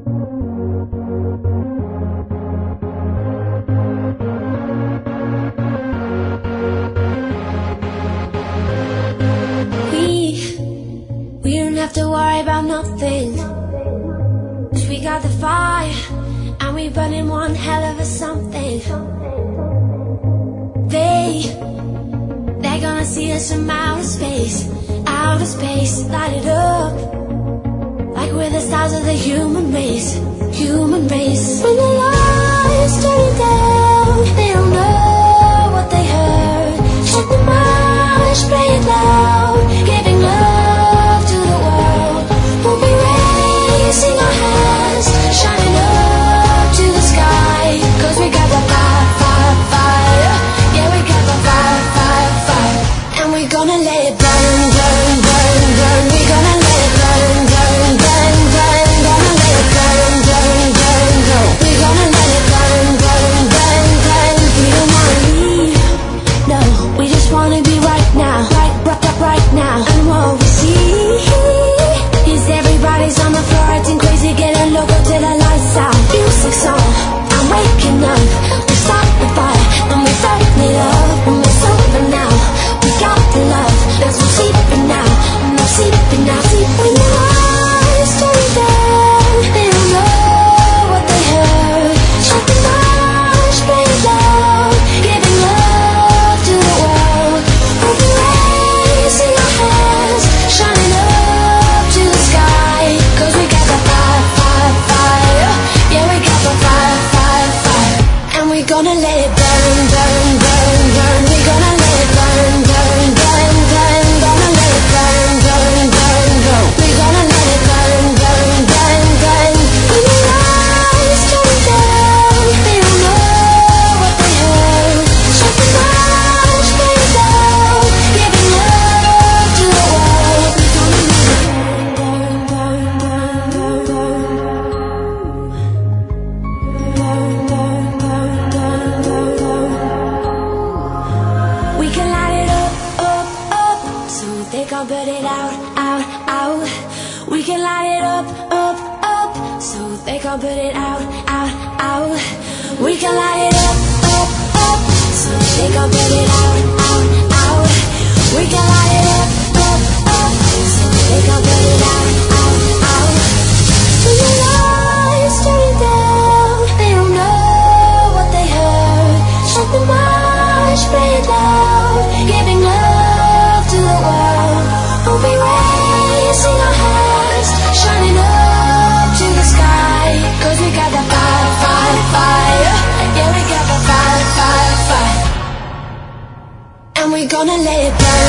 We don't have to worry about nothing, 'cause we got the fire, and we burning one hell of a something. They're gonna see us from outer space, light it up, like we're the stars of the human race. When the lights turn down, they don't know what they heard. Shut the march, play it loud, giving love to the world. We'll be raising our hands, shining up to the sky, 'cause we got the fire, fire, fire. Yeah, we got the fire, fire, fire. And we're gonna let it burn, burn, burn, burn. We're gonna let it burn, burn, burn, burn. Gonna let it burn, burn, burn, burn. We're gonna let it burn, burn, burn, burn. We don't wanna leave, no, we just wanna be right now, right now. And what we see is everybody's on the floor acting crazy, getting loco till the lights out. Music's on, I'm waking up. We start the fire and we burn it up, and it's over now. We got the love, there's no sleeping now, no sleeping now. When the lights turn down, they don't know what they heard. Shut the march, play it loud, giving love to the world. We'll be raising our hands, shining up to the sky, 'cause we got the fire, fire, fire. Yeah, we got the fire, fire, fire. And we're gonna let it burn, burn, burn, burn. We're gonna let it burn, burn, burn, burn. Gonna let it burn, burn, burn, burn. We're gonna let it burn, burn, burn, burn. When the lights turn down, they don't know what they heard. Shut the march, play it loud, giving love to the world. We're gonna burn, burn, burn, burn, burn. We can light it up, up, up, so they can't put it out, out, out. We can light it up, up, up, so they can't put it out, out, out. We can light it up, up, up, so they can't put it out, out, out. We can light it up, up, up, so they can't put it out, out, out. When the lights turn down, they don't know what they heard. Shut the march, play it loud, giving love to the world. We'll be raising our hands, shining up to the sky, 'cause we got the fire, fire, fire. Yeah, we got the fire, fire, fire. And we're gonna let it burn.